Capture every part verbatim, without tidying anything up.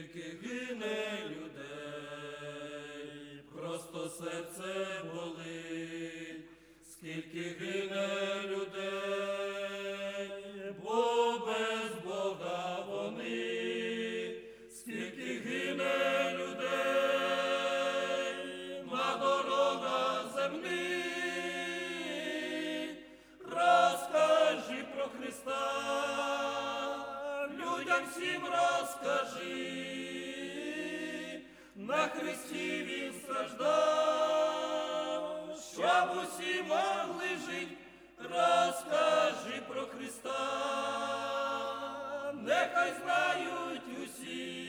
скільки гине людей, просто серце болить, скільки гине людей, бо без Бога вони, скільки гине людей на дорогах земних, розкажи про Христа, людям всім розкажи, на Христі Він страждав, щоб усі могли жити, розкажи про Христа, нехай знають усі,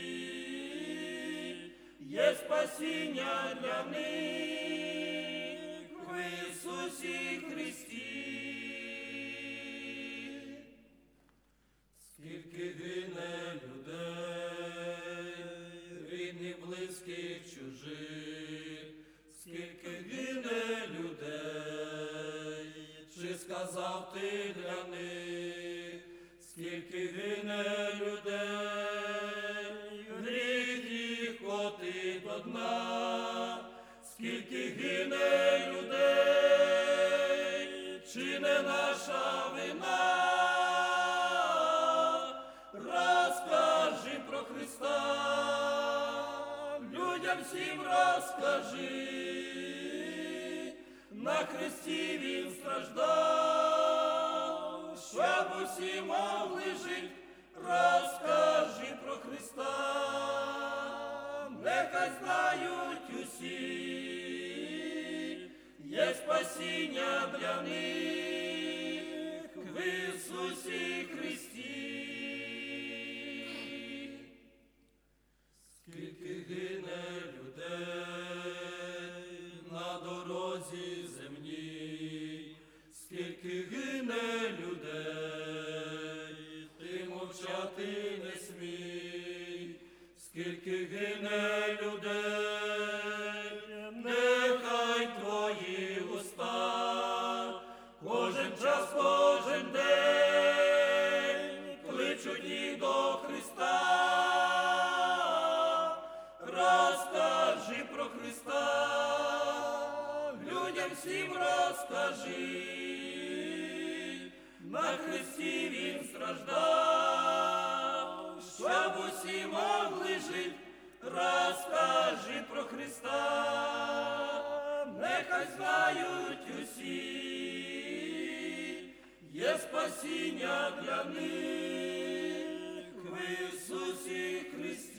є спасіння для них в Ісусі Христі. Скільки гине людей, рідних, близьких, чужих, скільки гине людей, чи сказав ти для них, скільки гине людей, гріх їх котить до дна, скільки гине людей, чи не наша вина? Розкажи про Христа, людям всім розкажи, на Христі Він страждав, щоб усі могли жити, розкажи про Христа, нехай знають усі, є спасіння для них в Ісусі Христі. Скільки гине людей на дорозі земній, скільки гине людей, ти мовчати не смій, скільки гине людей, нехай твої уста кожен час, кожен день кличуть їх до Христа. Розкажи про Христа, людям всім розкажи, на Христі Він страждав, щоб усі могли жити, розкажи про Христа, нехай знають усі, є спасіння для них в Ісусі Христі.